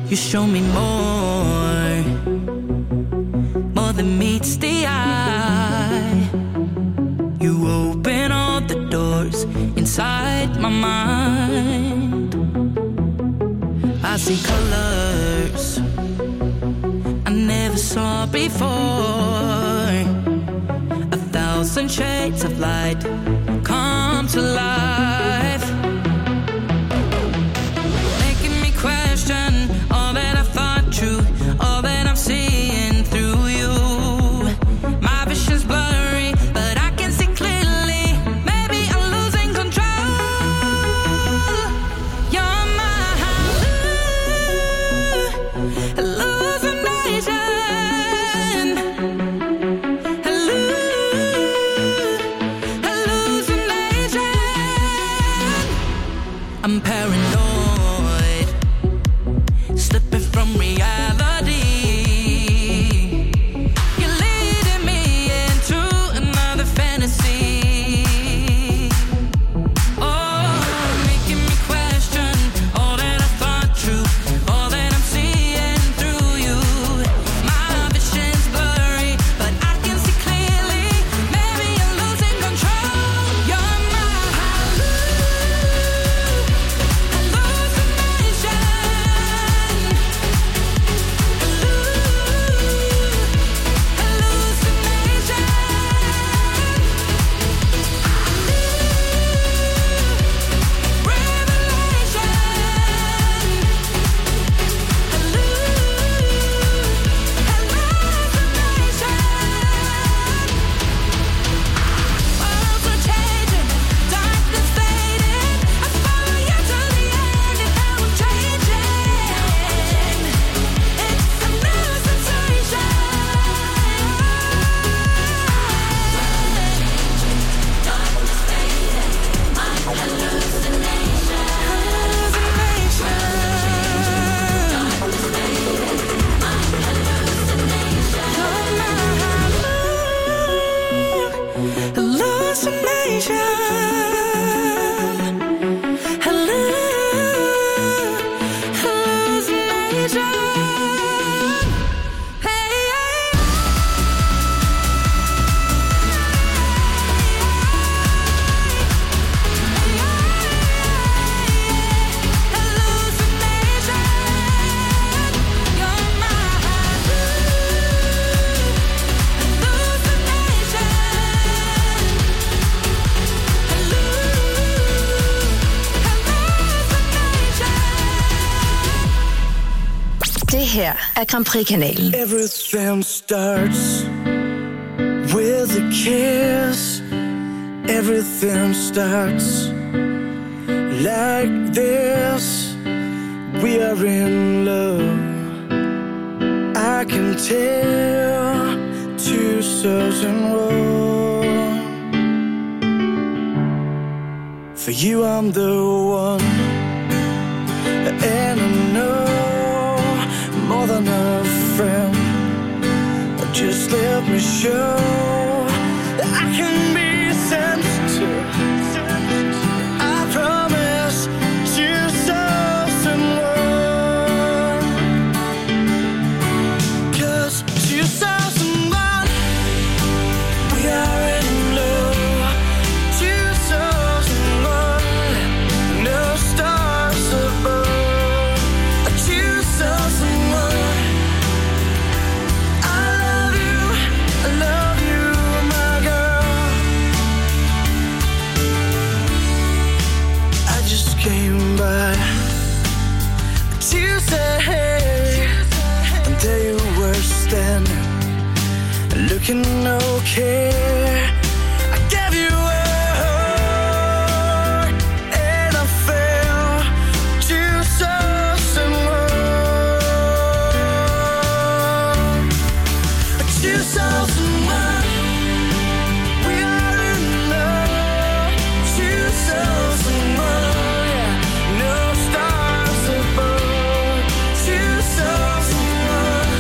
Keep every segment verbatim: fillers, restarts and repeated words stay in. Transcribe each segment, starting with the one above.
You show me more, more than meets the eye. You open all the doors inside my mind. I see colors I never saw before. A thousand shades of light come to life, making me question all that I thought true, all that I'm seeing through you. My vision's blurry, but I can see clearly. Maybe I'm losing control. You're my hallucination. I'm paranoid, slipping from reality. You're leading me into another fantasy. Oh, making me question all that I thought true, all that I'm seeing through you. My vision's blurry, but I can see clearly. Maybe I'm losing control. You're my her er Grand Prix-kanalen. Everything starts with a kiss. Everything starts like this. We are in love. I can tell two souls in one. For you I'm the one, and I know more than a friend. Just let me show that I can be sensitive. I promise you something more. 'Cause two thousand one, we are in love. two thousand one, no stars above. two thousand one, I love you, I love you, my girl. I just came by Tuesday, and there you were standing, looking okay. I gave you a heart, and I fell two thousand one. two thousand one, we are in love. two thousand one, yeah, no stars above. two thousand one,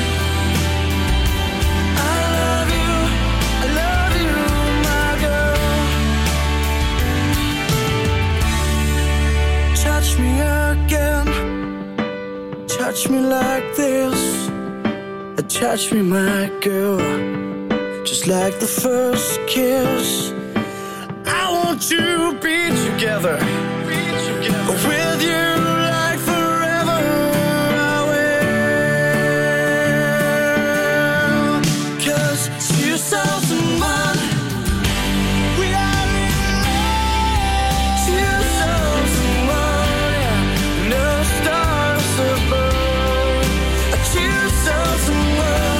I love you, I love you, my girl. Touch me again, touch me like this. Touch me, my girl, just like the first kiss. I want to be together, be together with you like forever. I will, 'cause two thousand one, we are in love. two thousand one, yeah, no stars above. two thousand one.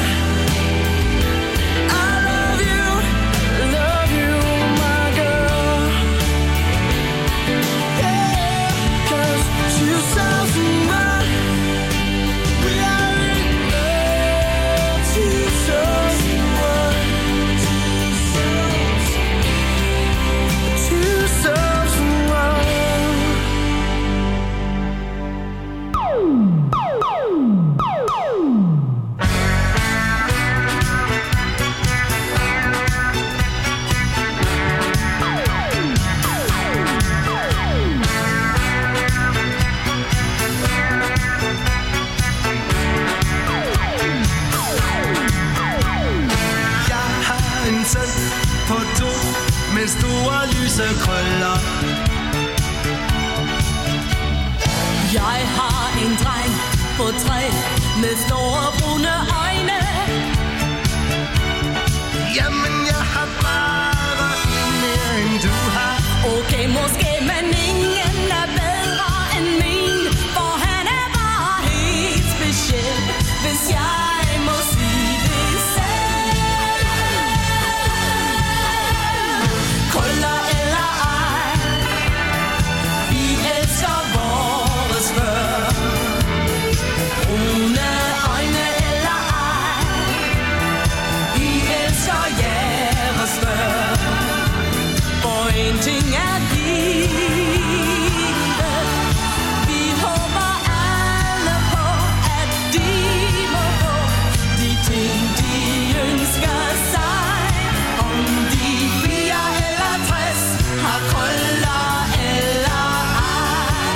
Med store lyse krøller. Jeg har en dreng på tre med store brune øjne. Jamen jeg har bare en mere end du har. Okay, måske, men ingen er bedre end min, for han er bare helt speciel, hvis jeg må sige det selv. Krøller eller ej, vi elsker vores før. Brune øjne eller ej, vi elsker jeres før. For en ting er givet, vi håber alle på, at de må få de ting, de ønsker sig. Om de fire eller tres har krøller eller ej.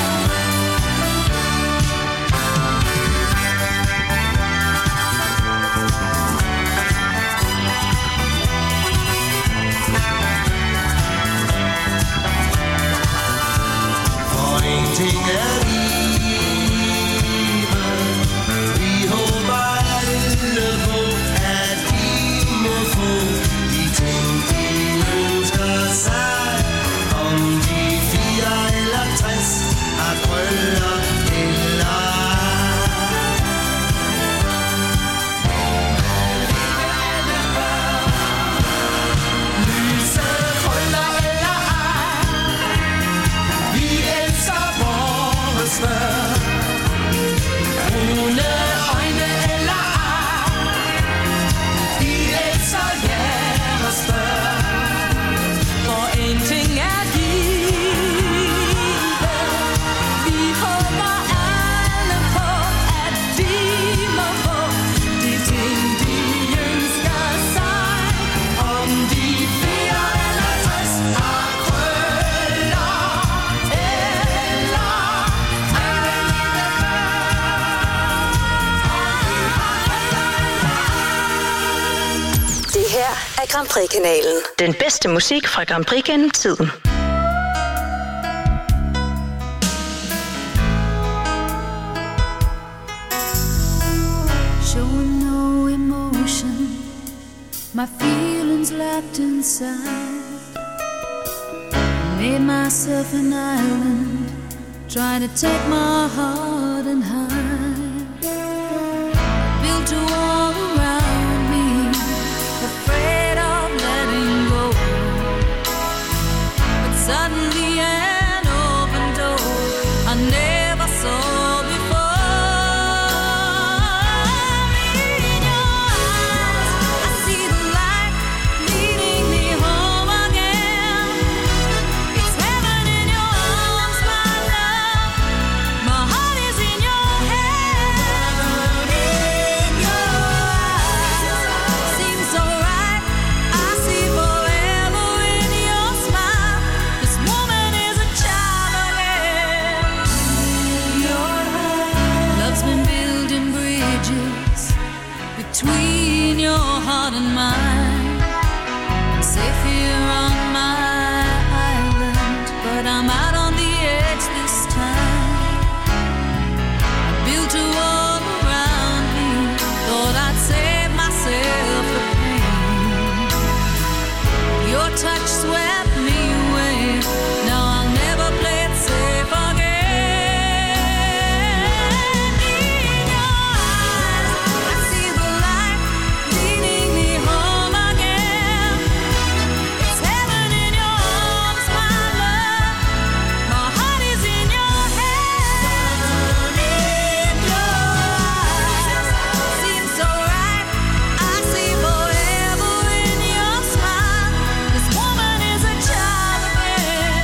For en ting er livet. Vi håber alle på, at de må få de ting, de ønsker sig. Om de fire eller tres har krøller eller Lyse krøller eller ej, vi elsker vores før. Brune øjne eller ej, vi elsker jeres før. For en ting er givet, vi håber alle på, at de må få de ting, de ønsker sig. Om de fire eller tres har krøller eller Det her er Grand Prix-kanalen. Den bedste musik fra Grand Prix gennem tiden. Showing no emotion, my feelings locked inside. Made myself an island, trying to take my heart and hide. Built a wall around me, afraid of letting go. But suddenly an open door I never saw before. In your eyes, I see the light leading me home again. It's heaven in your arms, my love. My heart is in your hand. In your heart and mind. I'm safe here on my island, but I'm out on the edge this time. I built a wall around me, thought I'd save myself the pain. Your touch swept me away, now I'll never play it safe again. In your eyes, I see the light leading me home again. It's heaven in your arms, my love. My heart is in your hands. In your eyes, seems so right. I see forever in your smile. This woman is a child again.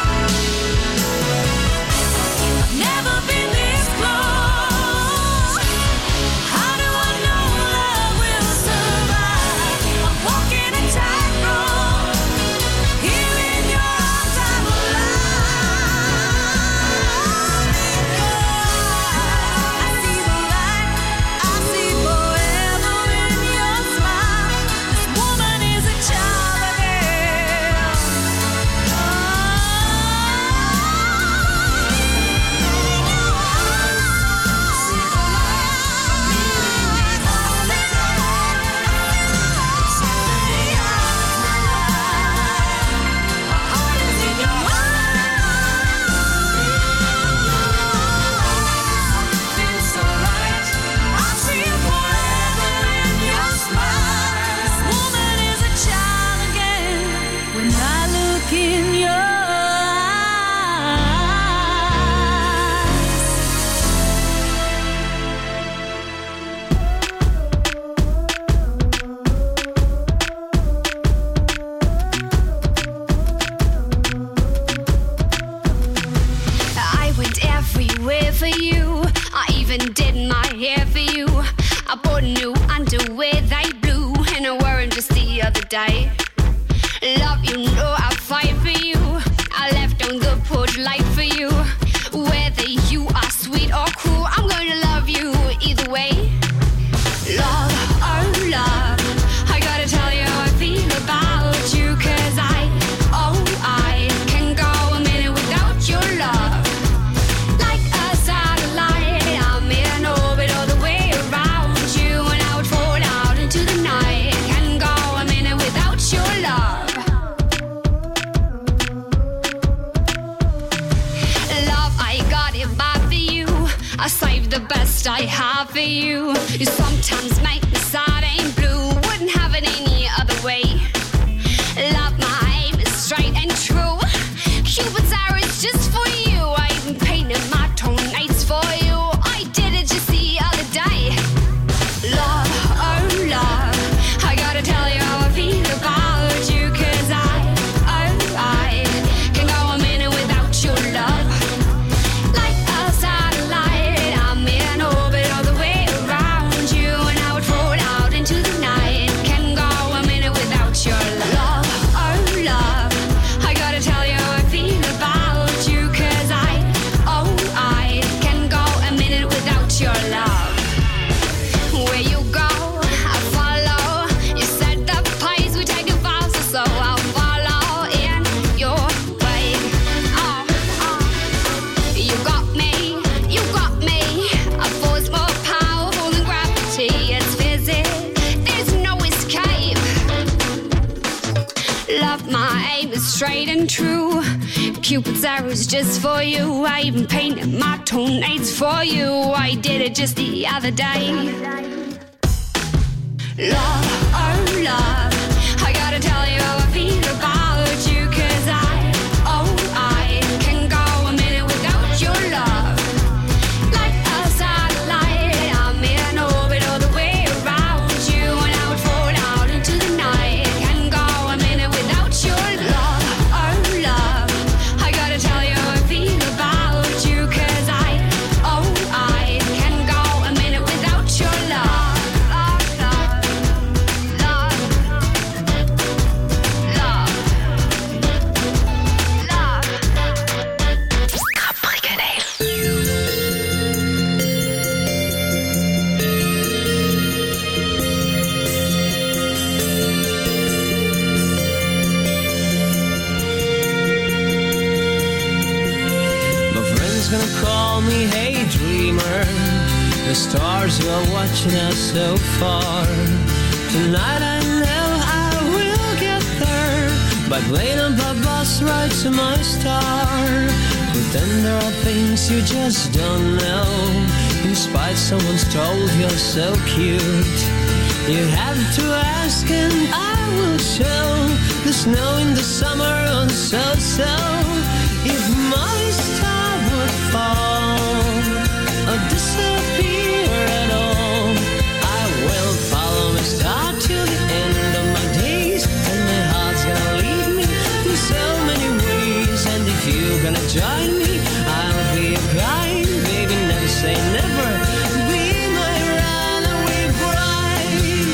I've never been this close. How do I know love will survive? I'm walking a tightrope. Here in your arms I'm alive. In your eyes, I see the light. I see forever in your smile. This woman is a child again. When I look in your eyes. I went everywhere for you. I even did my hair for you. I bought new underwear, they blue, and I wore 'em just the other day. Love, you know I fight for you. I left on the porch light for you. Whether you are sweet or cruel, I'm gonna love you either way. Love, oh love, I gotta tell you how I feel about you. 'Cause I, oh I can go a minute without your love. Like a satellite, I'm in orbit all the way around you, and I would fall out into the night. Can go a minute without your love. Love, I got it bad for you. I saved the best I have for you. You sometimes make me sad and blue. Wouldn't have it any other way. Love, my aim is straight and true. Cupid's arrow is just for you. I even painted my toenails for you. I did it just the other day. Love, oh love, I gotta tell you how I feel about you. 'Cause I, oh I can go a minute without your love. Like a satellite, I'm in orbit all the way around you, and I would fall out into the night. Can go a minute without your love. Oh love, I gotta tell you how I feel about you. 'Cause I, oh I can go a minute without your love. Where you go, I follow. You set the pace, we take it faster, so I'll follow in your way. Oh, oh. You got me, you got me. A force more powerful than gravity. It's physics, there's no escape. Love, my aim is straight and true. Cupid's arrow's just for you. I even painted my toenails for you. I did it just the other day. Love, oh love, I gotta tell you how I feel about you. 'Cause I, oh I can go a minute without your love. Like a satellite, I'm in orbit all the way around you, and I would fall out into the night. Can go a minute without your love. Oh love, I gotta tell you how I feel about you. 'Cause I, oh I can go a minute without your love. Love, love, love. friends gonna call me, hey dreamer. The stars are watching us so far. Tonight I know I will get there by plane and by bus right to my star. But then there are things you just don't know. In spite someone's told you're so cute, you have to ask and I will show. The snow in the summer and so so. If my star would fall or disappear at all, I will follow my star till the end of my days. And my heart's gonna lead me in so many ways. And if you're gonna join me, I'll be a guide. Baby, never say never. Be my runaway bride.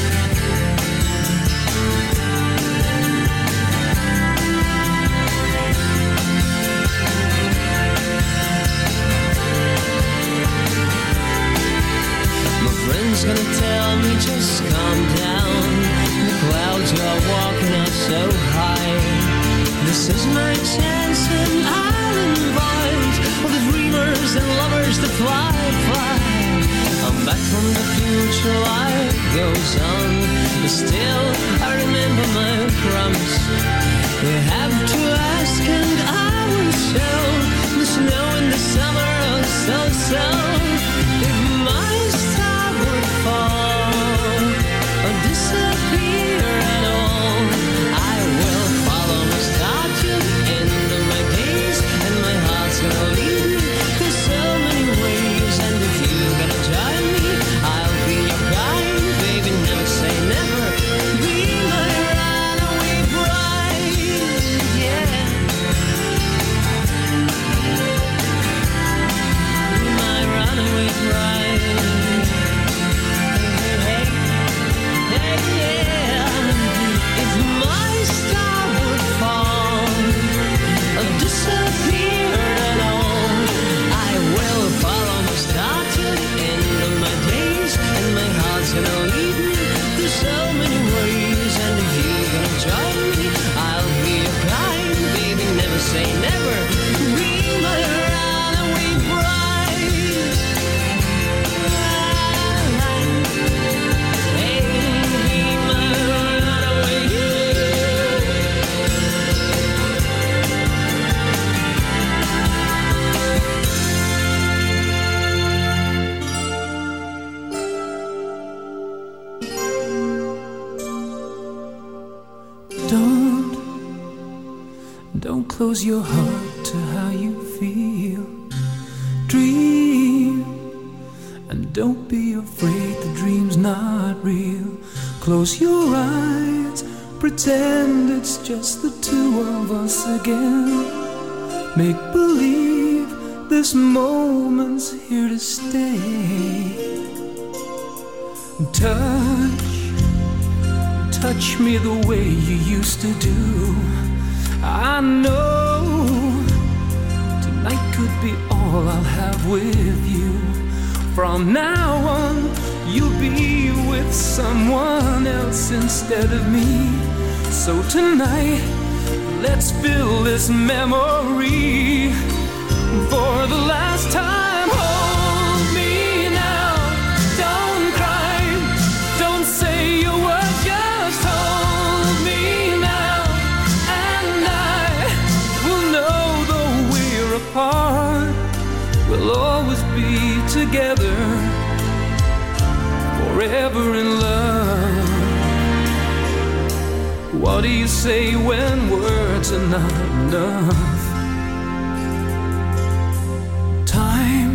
My friend's gonna tell me just calm down. The clouds are walking up so high. This is my chance and I'll invite all the dreamers and lovers to fly, fly. I'm back from the future, life goes on. But still, I remember my promise. You have to ask and I will show. The snow in the summer, oh so, so. If my star would fall or disappear at all, I will follow my star till the end of my days. And my heart's gonna lead me through so many ways. And if you're gonna join me, I'll be your guide. Baby, never say never. Be my runaway bride, yeah. Be my runaway bride. Hey, hey, hey, yeah. If my star would fall or disappear at all, I will follow my star till the end of my days. And my heart's gonna lead me through so many ways. And if you're gonna join me, I'll be your guide. Baby, never say never. Be my runaway bride. Hey, be my runaway. Don't, don't close your heart to how you feel. Dream, and don't be afraid the dream's not real. Close your eyes, pretend it's just the two of us again. Make believe this moment's here to stay. Touch, touch me the way you used to do. I know tonight could be all I'll have with you. From now on, you'll be with someone else instead of me. So tonight, let's fill this memory for the last time. Hold me now, don't cry, don't say a word, just hold me now. And I will know though we're apart, we'll always be together, forever in love. What do you say when words are not enough? Time,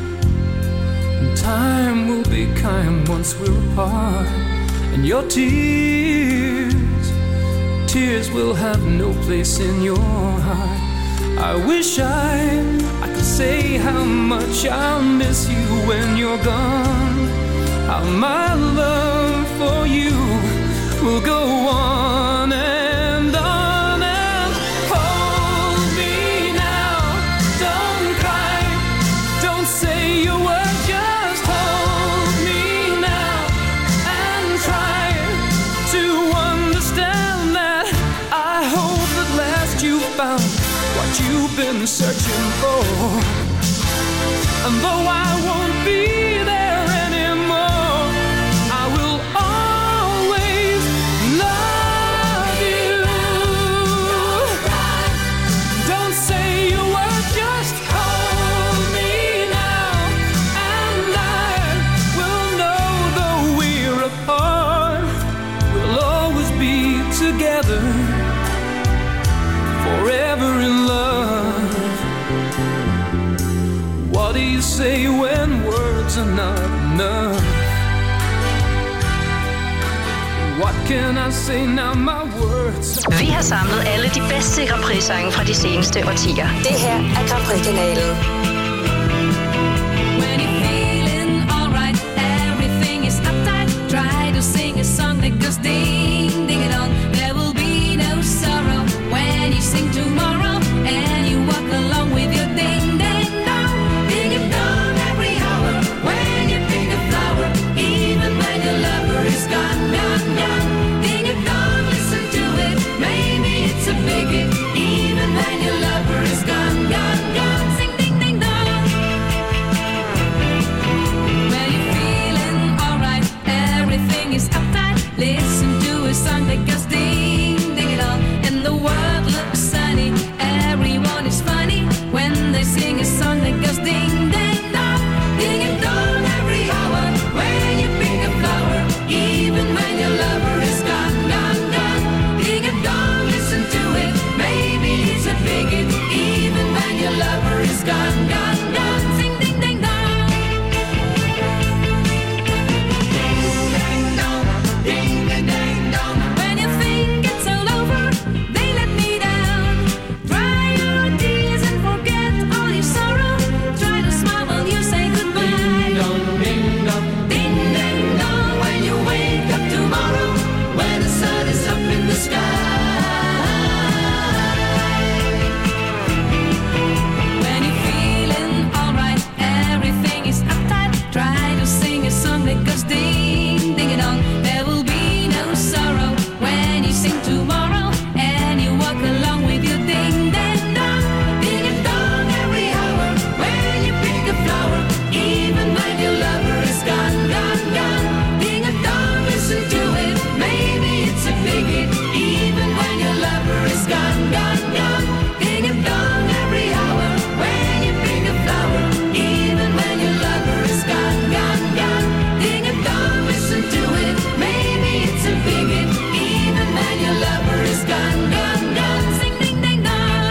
time will be kind once we're apart. And your tears, tears will have no place in your heart. I wish I, I could say how much I'll miss you when you're gone. How my love for you will go on and on. And hold me now, don't cry, don't say a word, just hold me now. And try to understand that I hope at last you found what you've been searching for. And though I won't be there anymore, I will always love you. Don't say a word, just hold me now, and I will know though we're apart, we'll always be together, forever in love. What do you say when words are not enough? What can I say now, my words? Vi har samlet alle de bedste Grand Prix-sange fra de seneste årtier. Det her er Grand Prix-kanalen. When you're feeling alright, everything is uptight. Try to sing a song that goes ding, ding it on. There will be no sorrow when you sing tomorrow, and you walk along with your ding, ding, dong. Ding it dong every hour when you pick a flower, even when your lover is gone, gone, gone. Ding it dong, listen to it, maybe it's a big hit, even when your lover is gone, gone, gone. Sing ding, ding, dong. When you're feeling alright, everything is uptight. Listen to a song that goes ding, ding it on, and the world looks sunny. Everyone is funny when they sing a song that goes ding, ding, dong. Ding it dong every hour when you pick a flower, even when your lover is gone, gone, gone. Ding it dong, listen to it, maybe it's a big hit, even when your lover is gone, gone, gone. Sing ding, ding, dong. Ding, ding, dong, ding, ding, ding, dong. When you think it's all over, they let me down. Dry your tears and forget all your sorrow. Try to smile while you say goodbye. Ding dong, ding dong, ding ding dong. When you wake up tomorrow, when the sun is up in the sky. When you're feeling alright, everything is uptight. Try to sing a song that goes ding, ding it on. There will be no sorrow when you sing tomorrow, and you walk along with your ding, ding, dong. Ding it dong every hour when you pick a flower, even when your lover is gone, gone, gone. Ding it dong, listen to it, maybe it's a big hit, even when your lover is gone, gone, gone. Ding it dong every hour when you pick a flower, even when your lover is gone, gone, gone. Ding it dong, listen to it, maybe it's a big hit, even when your lover is gone, gone, gone. Sing ding, ding, dong.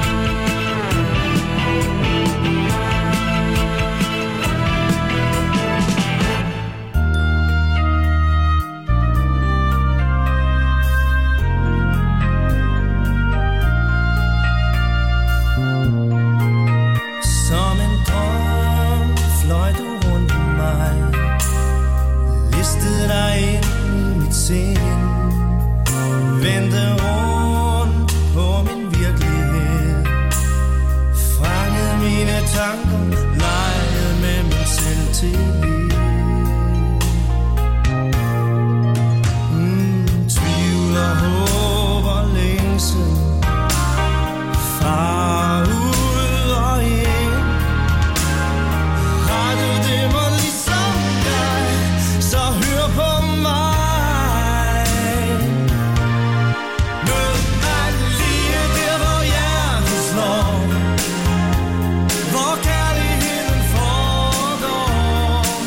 Som en drøm fløj du rundt om mig, listede dig ind i mit sind, vendte rundt på min virkelighed, fangede mine tanker, legede med mig selv til mm, tvivl og håb og længsel, far ud og ind. Har du det mig ligesom dig, så hør på mig. Mød mig lige der, hvor hjertet slår, hvor kærligheden foregår.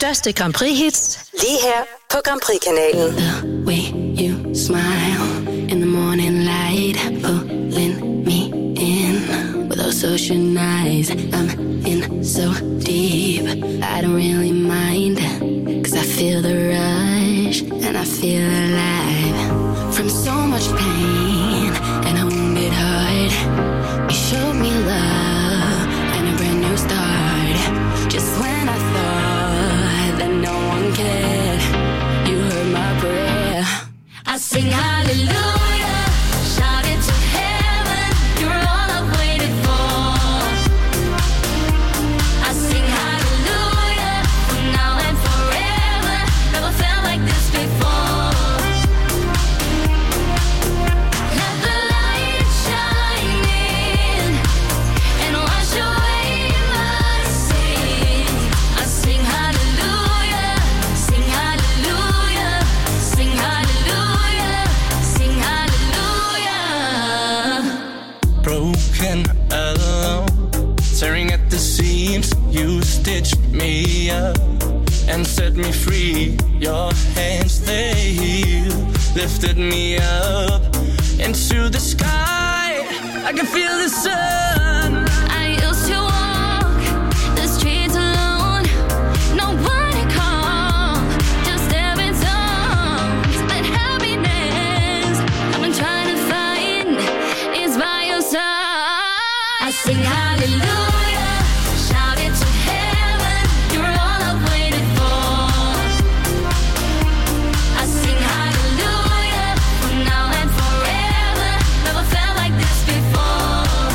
største Grand Prix-hits, lige her på Grand Prix-kanalen. The way you smile in the morning light, pulling me in with those ocean eyes. I'm in so deep, I don't really mind, cause I feel the rush and I feel alive. From so much pain and a wounded heart, you showed me love and a brand new start. Just when I thought that no one cared, you heard my prayer. I sing hallelujah, shout it to heaven, you're all I've waited for. I sing hallelujah, from now and forever, never felt like this before. Let the light shine in and wash away my sin. I sing hallelujah, sing hallelujah, sing hallelujah, sing hallelujah. Broken, alone, tearing at the seams. You stitched me up and set me free. Your hands, they heal, lifted me up into the sky. I can feel the sun. I used to walk the streets alone, nobody called, just every songs. But happiness I've been trying to find is by your side. I sing hallelujah, shout it to heaven, you're all I've waited for. I sing hallelujah, from now and forever, never felt like this before.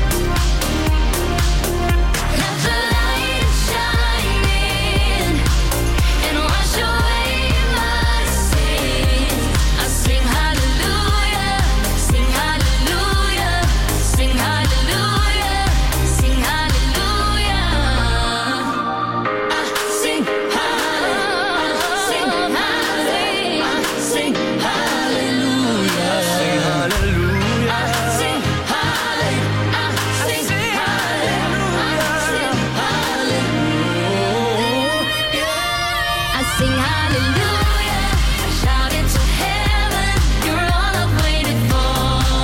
Let the light shine in and wash away my sin. I sing hallelujah, sing hallelujah, sing hallelujah, sing hallelujah. I sing hallelujah, sing hallelujah, sing hallelujah, Sing hallelujah. I sing hallelujah, I sing hallelujah, I sing hallelujah, shout it to heaven, you're all I've waited for.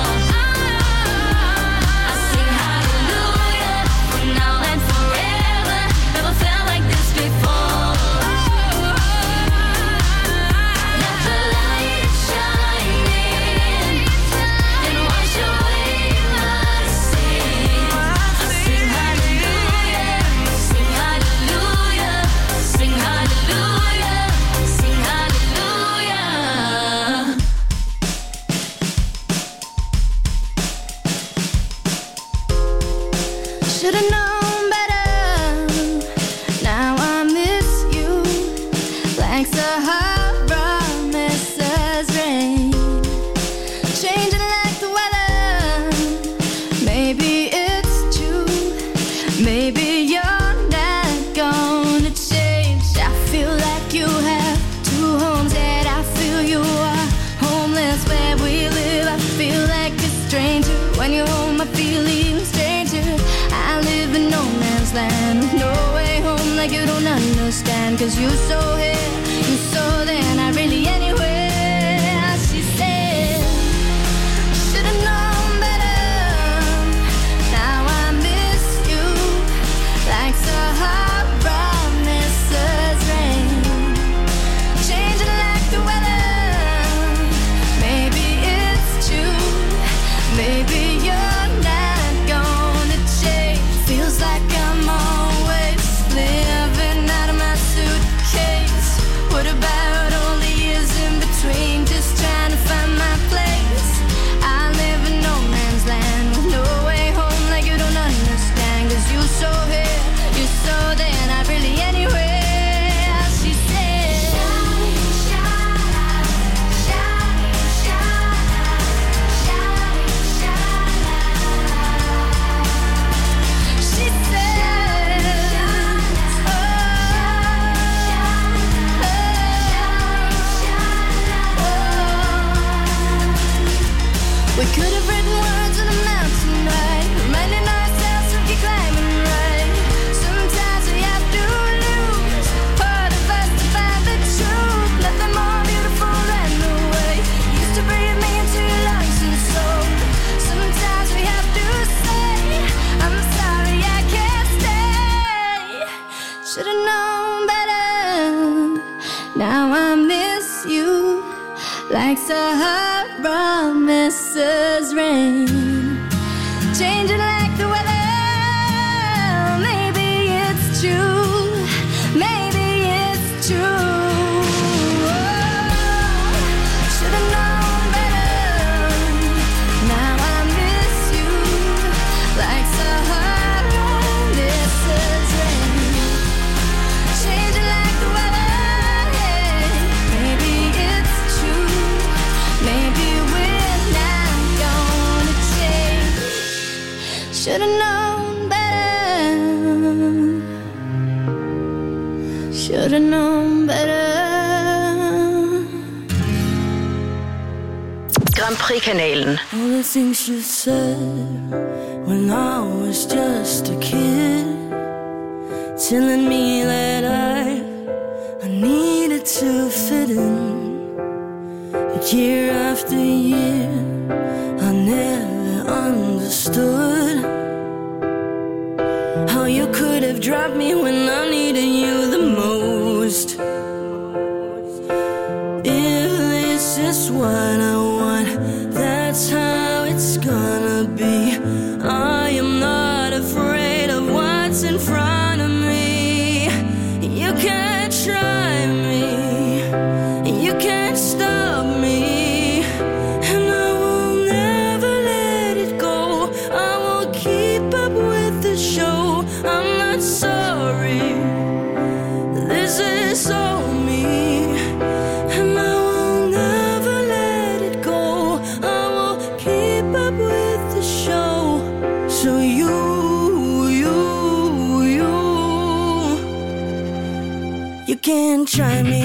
I sing hallelujah, from now and forever, never felt like this before. Let the light shine in and wash away my sin. I sing hallelujah, sing hallelujah, sing hallelujah, sing hallelujah. Should've known better. Now I miss you like Sahara misses rain, changing like the weather. Maybe it's true. Maybe you're not gonna change. I feel like you have two homes, yet I feel you are homeless where we live. I feel like a stranger when you're home. I feel even stranger. I live in no man's land with no way home, like you don't understand. Cause you so here, you so there, not really anywhere. She said, should've known better. Now I miss you like Sahara misses rain, changing like the weather. Maybe it's true. Maybe you're not gonna change. Feels like I'm always living out of my suitcase. What about all the years Sahara misses rain. Changing like the weather. Maybe it's true. Maybe it's true. Oh, should've known better. Now I miss you like Sahara misses rain. Changing like the weather. Maybe it's true. Maybe we're not gonna change. Should've known better. Should've known better. Grand Prix-kanalen. All the things you said when I was just a kid, telling me that I I needed to fit in. But year after year, I never understood how you could have dropped me when I needed you the most. If this is what I want, that's how it's gonna be. I am not afraid of what's in front of me. You can't try me, you can't stop me, and I will never let it go. I will keep up with the show. I'm not sorry, this is all me, and I will never let it go. I will keep up with the show. So you, you, you, you can't try me.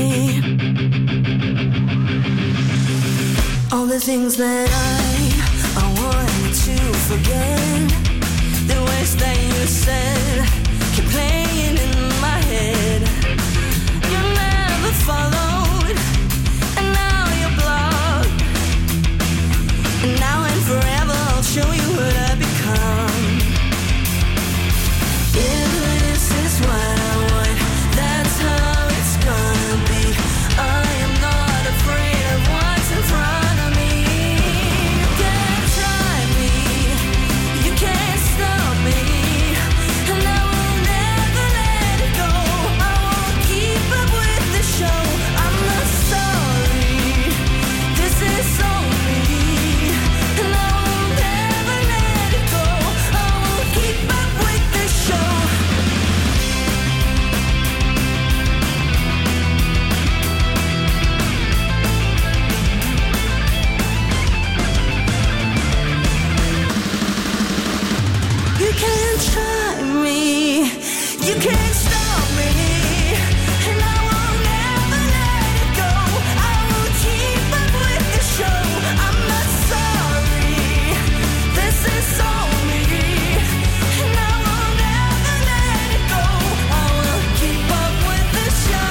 All the things that I, I want to forget, the words that you said keep playing in my head. You never followed, and now you're blocked. And now and forever I'll show you what I become. If this is what I want, that's how it's gonna be. I am not afraid of what's in front of me. You can't try me, you can't stop me, and I will never let it go. I won't keep up with the show. I'm not sorry, this is all me, and I will never let it go. I will keep up with the show. You can't try me, you can't stop me, and I will never let it go. I will keep up with the show. I'm not sorry, this is all me, and I will never let it go. I will keep up with the show.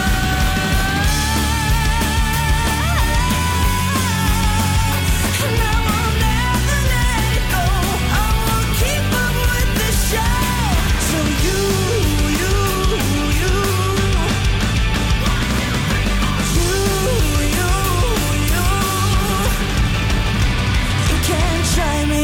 And I will never let it go. I will keep up with the show. So you, you, you, you, you, you, you can't try me.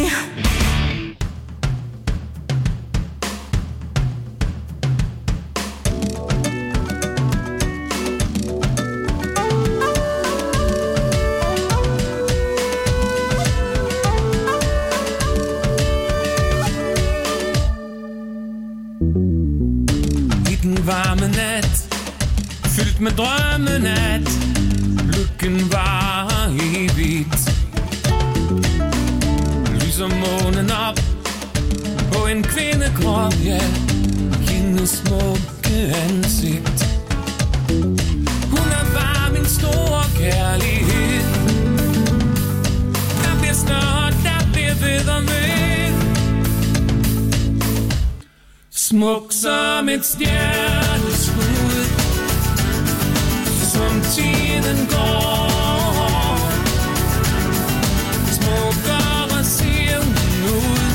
I den varme nat, fyldt med drømmenat, lykken var evigt. Lyser månen op på en kvindekrop, ja, hendes smukke ansigt. Hun er bare min store kærlighed. Der bliver snart, der bliver ved og ved. Smuk som et stjerneskud, som tiden går. Smukkere ser hun ud,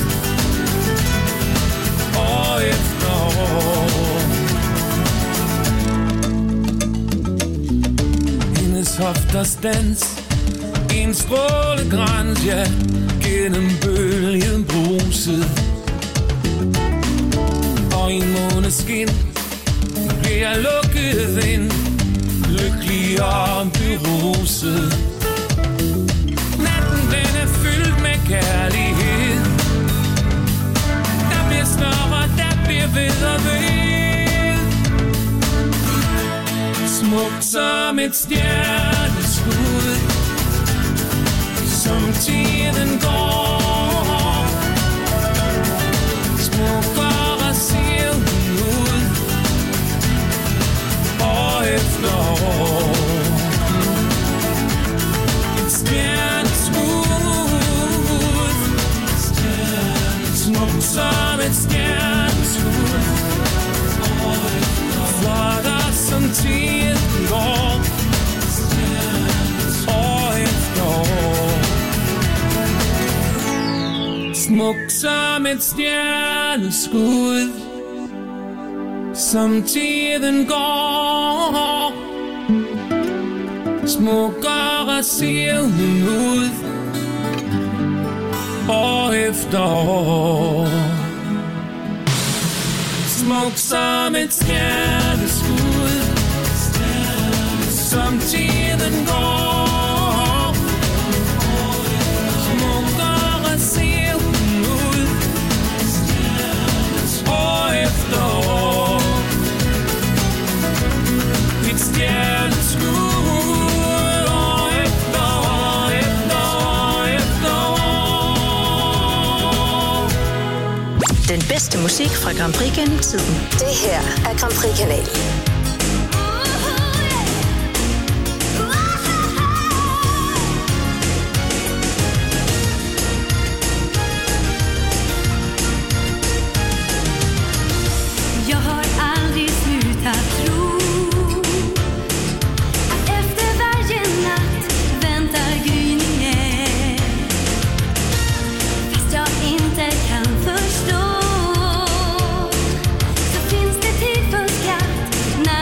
år efter år. Hendes hofters dans i en strålegrans, ja, gennem bølgen bruset. Og i måneskin bliver jeg lukket ind, lykkelig og beruset. Natten den er fyldt med kærlighed. Der bliver snor, der bliver ved og ved. Smukt som et stjerneskud, som tiden går. Smukkere ser hun ud, år efter år. Et stjerneskud, smukt som et stjerneskud, flottere som tiden går, år efter år. Smukt som et stjerneskud, som tiden går. Smukkere ser hun ud, år efter år. Smukt som et stjerneskud, som tiden går. Smukkere ser hun ud, år efter år. Et stjerneskud, år efter år, efter år, efter år. Den bedste musik fra Grand Prix gennem tiden. Det her er Grand Prix-kanalen. Jag har aldrig slutat tro att efter varje natt väntar gryningen. Fast jag inte kan förstå, så finns det tid för skratt när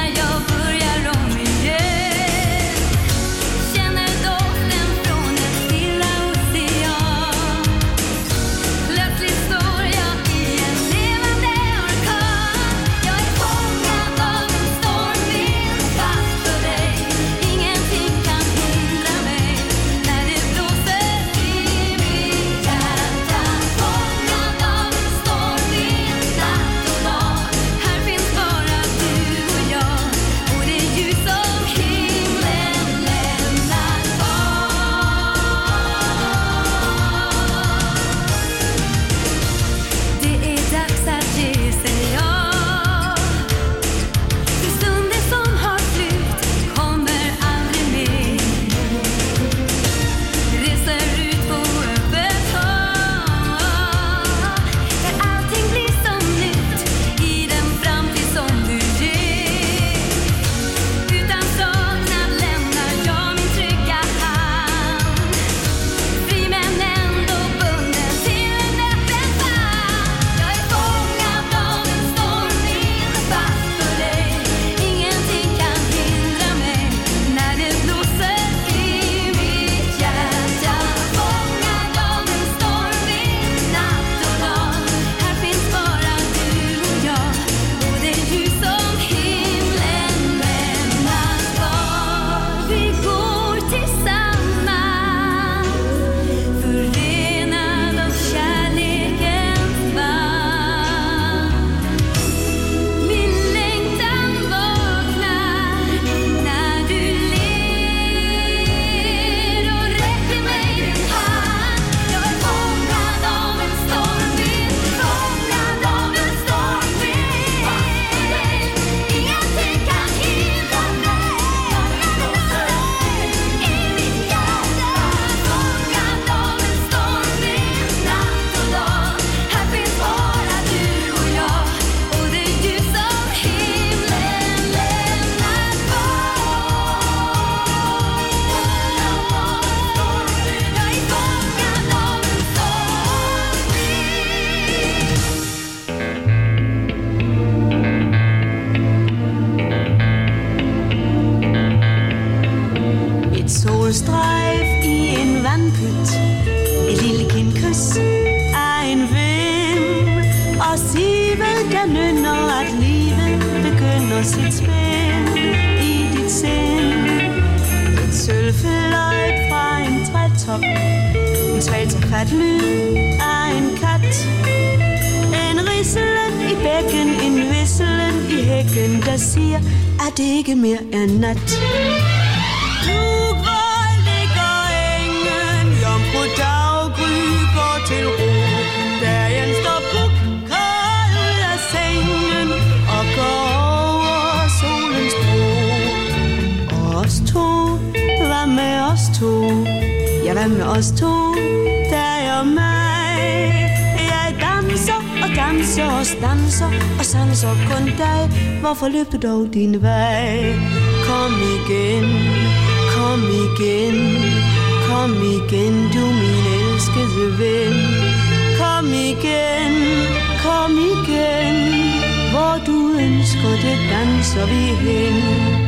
der nynner, at livet begynder sit spil i dit sind. Et sølvfløjt fra en trætop, en svalterfat lyd af en kat, en risselen i bækken, en visselen i hækken, der siger, at det ikke mere er nat. Nu hvor ligger engen, jomfru daggry går til ro, dagen står puk, kold ud af sengen og går over solens bro. Og os to, hvad med os to? Ja, hvad med os to? Dig og mig. Jeg danser og danser og stanser og sanser kun dig. Hvorfor løb du dog din vej? Kom igen, kom igen, kom igen, du min elskede ven. Kom igen, kom igen, hvor du ønsker det danser vi hen.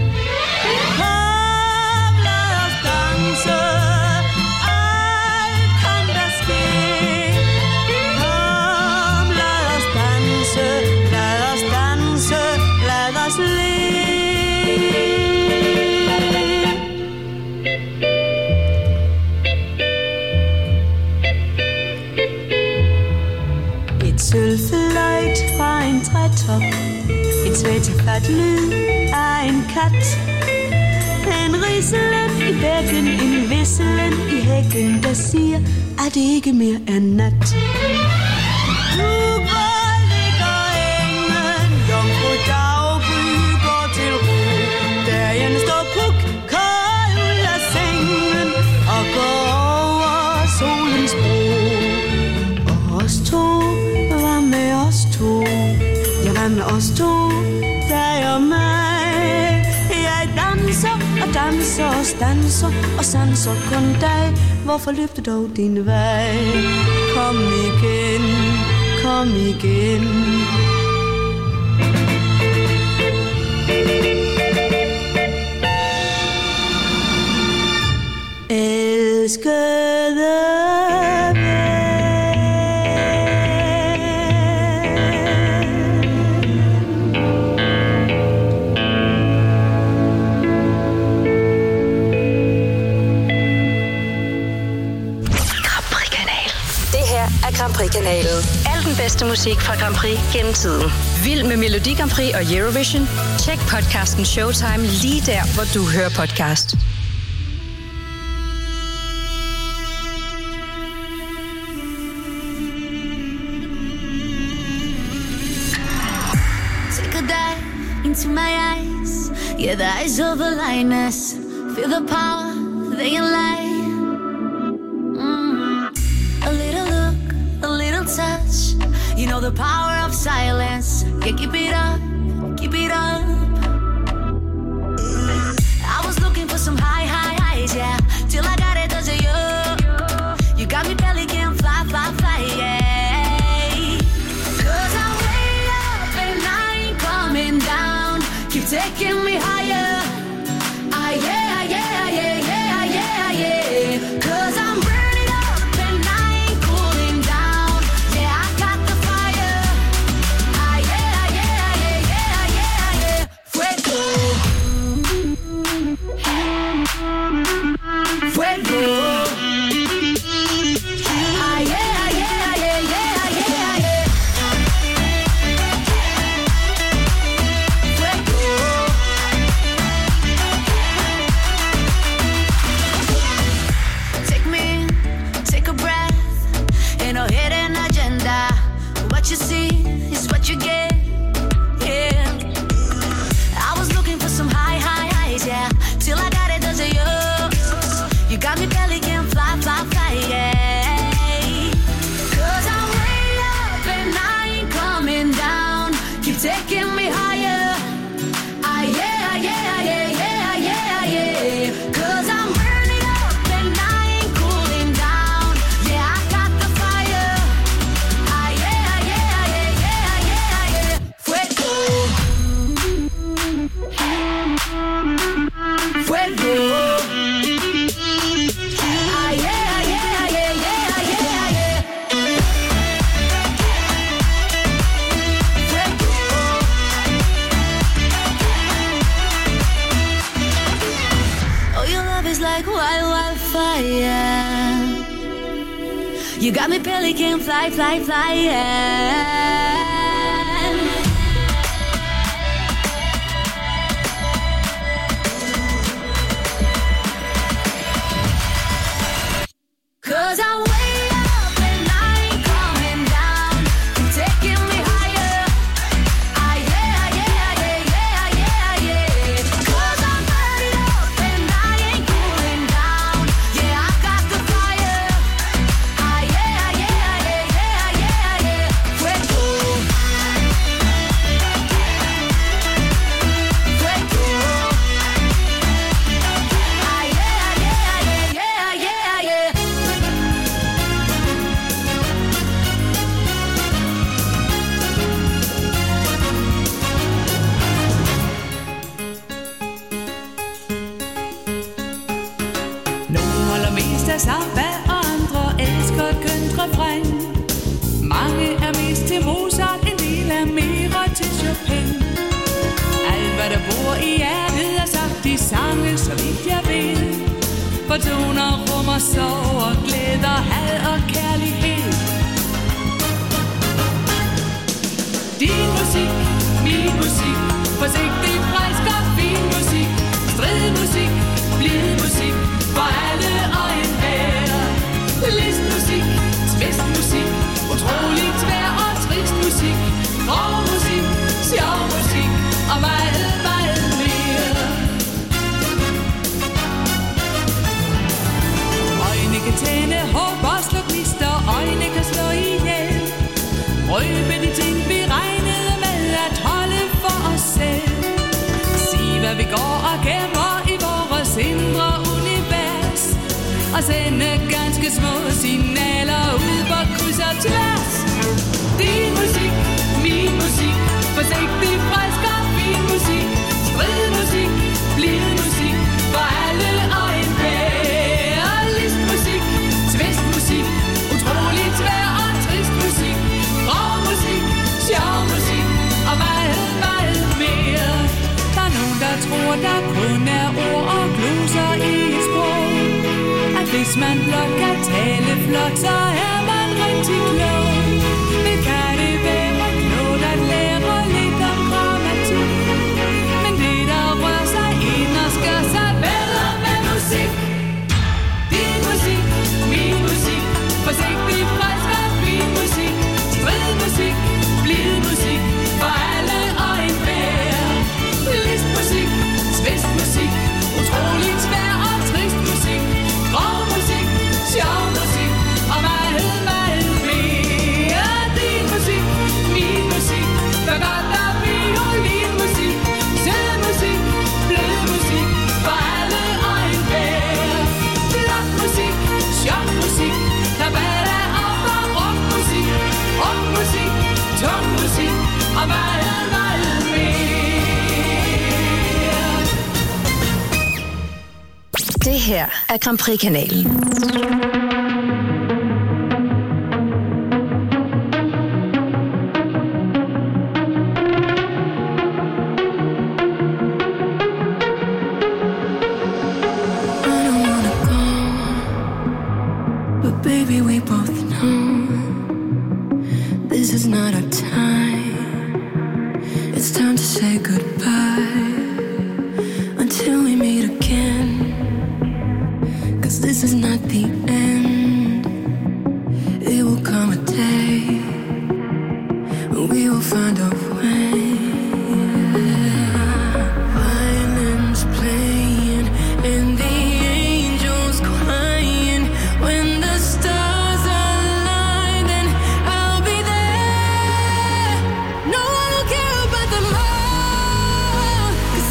Kom, lad os danse, alt kan der ske. Kom, lad os danse, lad os danse, lad os le. Sølvfløjt fra en trætop, en svætefat lyd af en kat, en risselen i bækken, en visselen i hækken, der siger, at det ikke mere er nat. Nu hvor ligger engen, jomfru daggry går til ro, dagen står puk, kold ud af sengen og går over solens bro. Og os to, med os to, ja, hvad med os to, dig og mig. Jeg danser og danser og stanser og sanser kun dig. Hvorfor løb du dog din vej? Kom igen, kom igen. Elskede Grand Prix-kanalen. Al den bedste musik fra Grand Prix gennem tiden. Vild med Melodi Grand Prix og Eurovision? Tjek podcasten Showtime lige der, hvor du hører podcast. Take a dive into my eyes. Yeah, the eyes of the lioness. Feel the power, they can lie. Touch, you know the power of silence. Yeah, keep it up, keep it up. I was looking for some high, high highs, yeah, till I got it cause of you. You got me belly can fly, fly, fly, yeah. Cause I'm way up and I ain't coming down. Keep taking me higher. Ah, yeah, yeah, yeah, yeah, yeah, yeah. Cause I'm burning up and I ain't cooling down. You see is what you get, yeah. I was looking for some high, high highs, yeah, till I got it cause of you. You got me belly can fly, fly, fly, yeah. Cause I'm way up and I ain't coming down. Keep taking me higher. Ah, yeah, yeah, yeah, yeah, yeah, yeah. Cause I'm burning up and I ain't cooling down. Yeah, I got the fire. Ah, yeah, yeah, yeah, yeah, yeah, yeah. Fuego. Fuego. Ah, yeah, yeah, yeah, yeah, yeah, yeah. Fuego. yeah. You got me pelican fly, fly, fly, yeah. Cause I'm way up and I ain't coming down. You're taking me higher. Ah, yeah, yeah, yeah, yeah, yeah, yeah. Cause I'm burning up and I ain't cooling down. Yeah, I got the fire. Ah, yeah, yeah, yeah, yeah, yeah, yeah. Fuego. Fuego. Ah, yeah, yeah, yeah, yeah, yeah, yeah. Nogle holder mest af samba, og andre elsker et kønt refræn. Mange er mest til Mozart, en del er mere til Chopin. Alt hvad der bor i hjertet er sagt i sange, så vidt jeg ved. For toner rummer sorg og glæder, had og kærlighed. Din musik, min musik, forsigtig, frisk og fin musik. Stridmusik, blid musik, for alle og enhver. Listmusik, tvistmusik, utrolig tvær og trist musik. Grov musik, sjov musik og meget, meget mere. Øjne kan tænde håb og slå gnister, øjne kan slå ihjel. Røbe de ting vi regnede med at holde for os selv. Sig hvad vi går og gemmer i vores indre univers, og sende ganske små signaler ud på kryds og tværs. Din musik, min musik, forsigtig, frisk og fin musik. Stridmusik, blid musik, for alle og enhver. Listmusik, tvistmusik, utrolig tvær og trist musik. Grov musik, sjov musik og meget, meget mere. Der er nogen, der tror, der kun er ord og gloser i et sprog. At hvis man blot kan tale flot, så er man rigtig klog. Men kan det være klogt at lære lidt om grammatik? Men det, der rører sig ind og skør sig bedre med musik. Din musik, min musik, forsigtig, frisk og fin musik. Stridmusik, blid musik, for alle og enhver. Listmusik, tvistmusik, utrolig tvær og trist musik. Grov musik, sjov musik og meget, meget mere. Din musik, min musik, fagot og violinmusik. Sød musik, blød musik, for alle og enhver. Flot musik, sjov musik, tabata og rockmusik. Rockmusik, tung musik og meget, meget mere. Det her er Grand Prix-kanalen. But baby, we both know this is not our time. It's time to say goodbye until we meet again. Cause this is not the end. It will come a day when we will find a way. Violins playing and the angels crying. When the stars align, then I'll be there. No one will care about the love, 'cause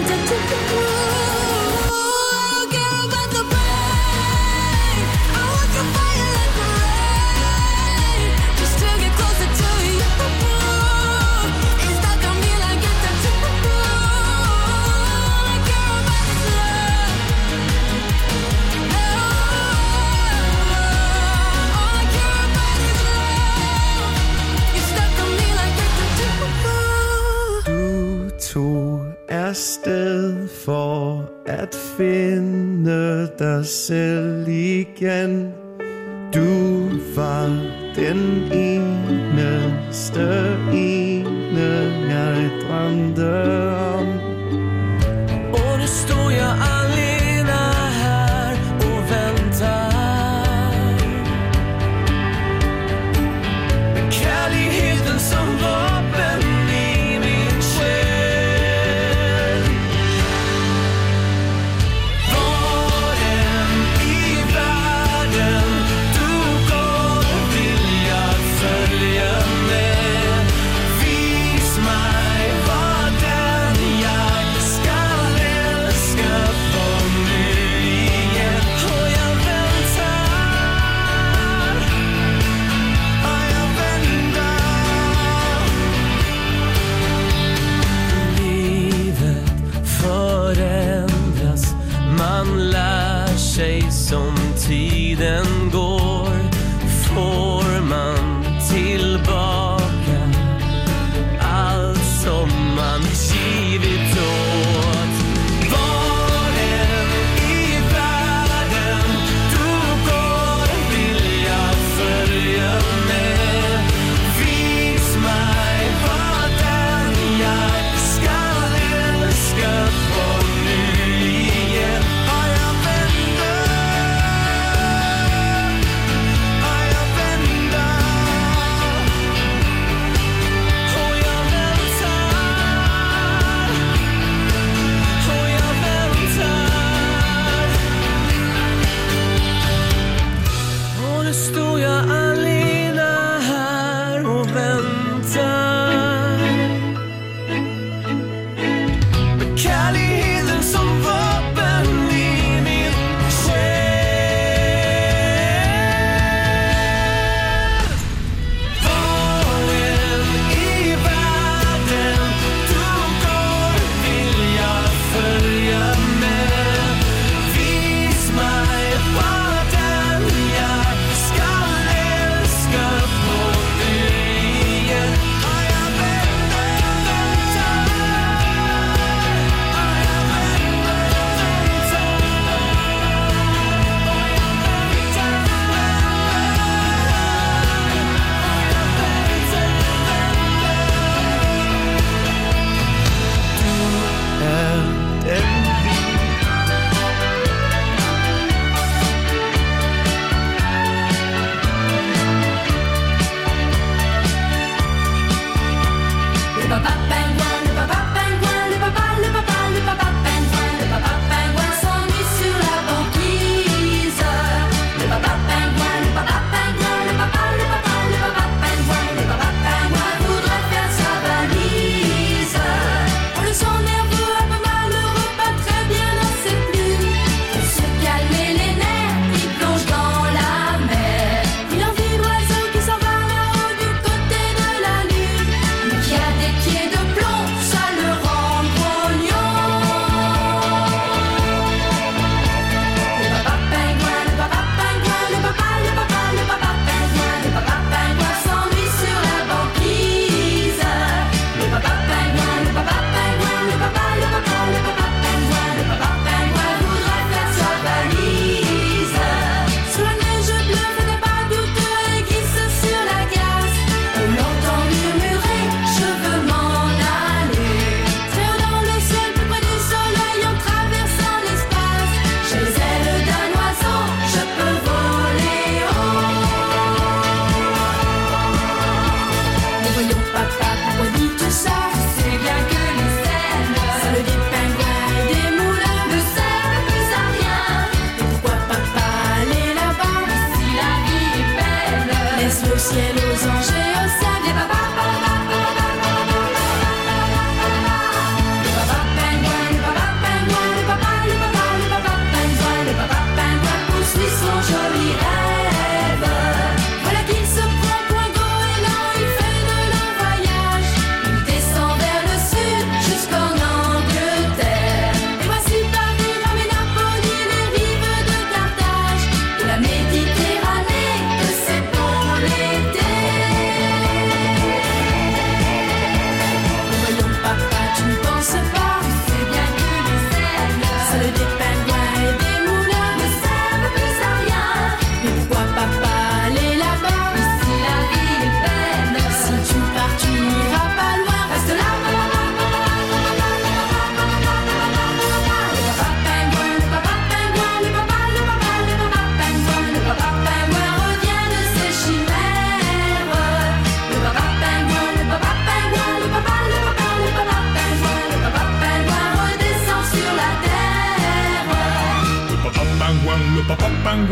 Afsted for at finde dig selv igen. Du var den eneste ene jeg drømte om. Og nu står jeg alene her og venter. Med kærligheden som våben i min sjæl. Som tiden går får man tillbaka allt som man givit åt. Var än i världen du går vill jag följa med. Vis mig vad den jag ska älska på nu igen. Står jag alena här och väntar. Med kärleken som vapen i min själ. Var än i världen du går vill jag följa med. Vis mig vad den jag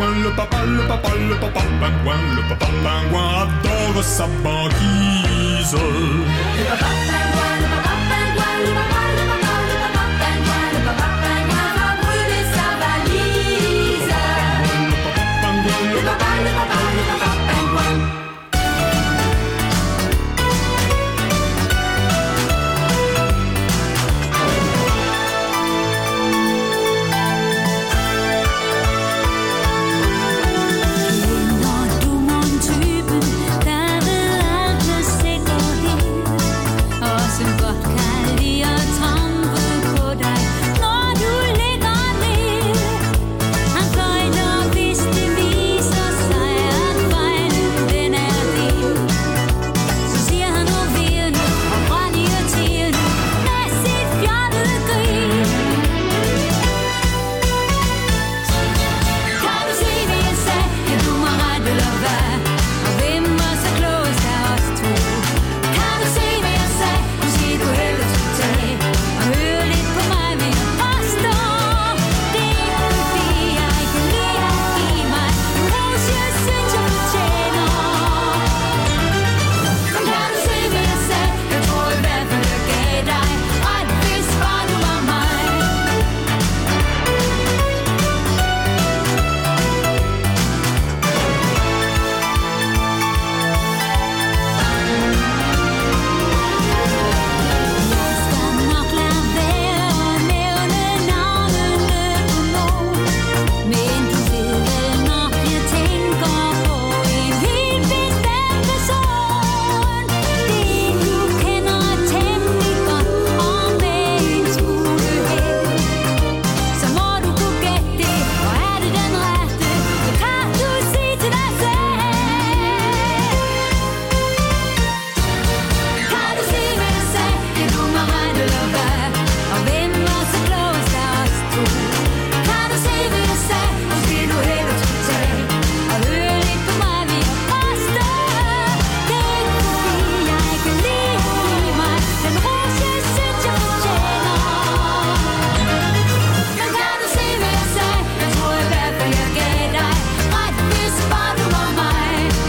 le papa, le papa, le papa pingouin, le papa pingouin adore sa banquise. Le papa pingouin, le papa pingouin, le papa